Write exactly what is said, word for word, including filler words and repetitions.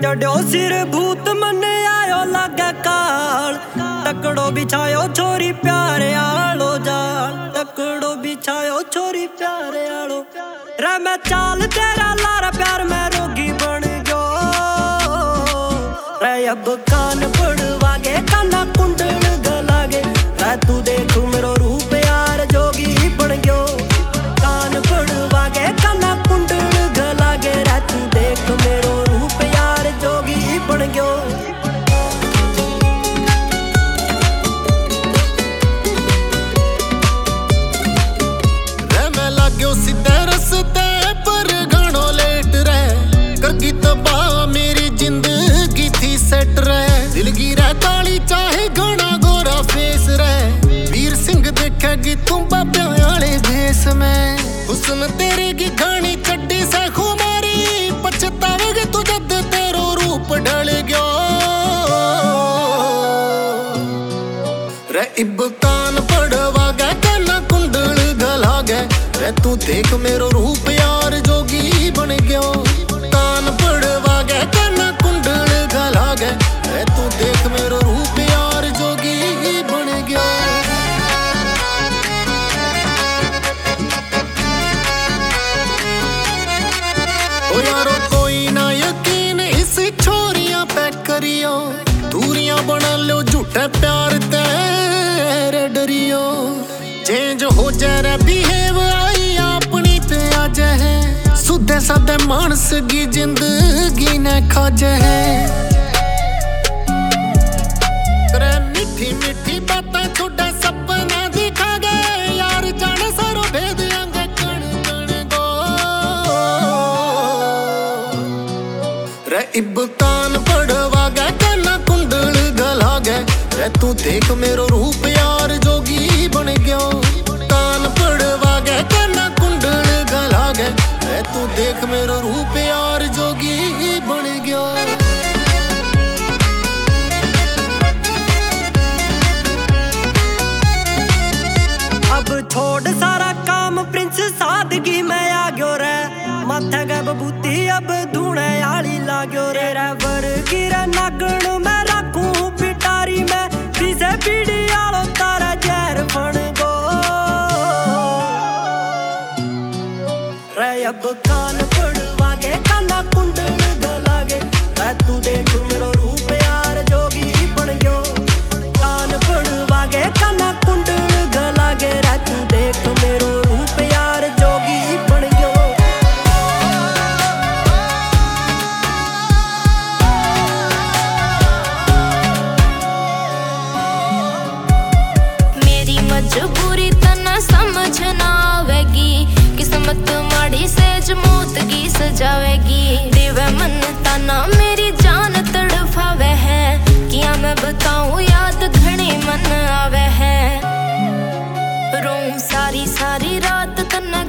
चढ़ो सिर भूत मन आयो लागे काल टकड़ो बिछायो छोरी प्यारे आलो जाल टकड़ो बिछायो छोरी प्यारे आलो रे मैं चाल तेरा लारा प्यार में रोगी बन गयो रे अब कान पड़वागे काना कुंडल गलागे रे तू देख मेरो रूप यार जोगी बन गयो कान पड़वागे काना कुंडल गलागे रे तू देख मेरो रूप यार जोगी बन गयो सीधे रस्ते पर घणो लेट रहे करगी तबाह मेरी जिंदगी थी सेट रहे दिल गिरा काली चाहे घना गोरा फेस रहे वीर सिंह देखेगी तुम बाबे वाले भेस में हुस्न तेरे की घनी चड्डी से खुमारी पछतावेगी तू जद तेरो रूप ढल गयो रे इब कान पड़वा गए काना कुंडल गला गए रे तू देख मेरो रूप यार जोगी बन गयो कान पड़वा गए काना कुंडल गला गए रे तू देख मेरो रूप यार जोगी बन गयो ओ यारो कोई ना यकीन इस छोरियां पे करियो दूरियां बना लो झूठे प्यार तेरे डरियो चेंज हो जाए बिहेव आई अपनी पे आ जाए सुधे साधे मानस की जिंदगी ने खा जाए तेरे मीठी मीठी बातें छोड़ा सपना दिखा गए यार जाने सारो भेद अंगे कण कण गो रे इब कान पड़वा गए काना कुंडल गला गए रे तू देख मेरो रूप यार जोगी बन गयो कान पड़वा गए काना कुंडल गला गए रे तू देख मेरो रूप यार जोगी बन गयो अब छोड़ सारा काम प्रिंस सादगी में आ गयो रे माथे गए बबूती अब धूने आली लागयो रे रे वर गिरे नागण में राखूं पिटारी में पीछे पीड़ी आलो तारा जहर बन गो रे अब कान पड़वा गए काना कुंडल गलागे रे तू देख मेरो रूप यार जोगी बन गयो कान पड़वा गए काना कुंडल गलागे रे तू देख मेरो रूप यार जोगी बन गयो मेरी मजबूरी तना समझ ना आवेगी किस्मत माड़ी सेज मौत की सजावेगी देवे मन तना मेरी जान तड़फावे है किया मैं बताऊं याद घनी मन आवे है रोऊं सारी सारी रात तना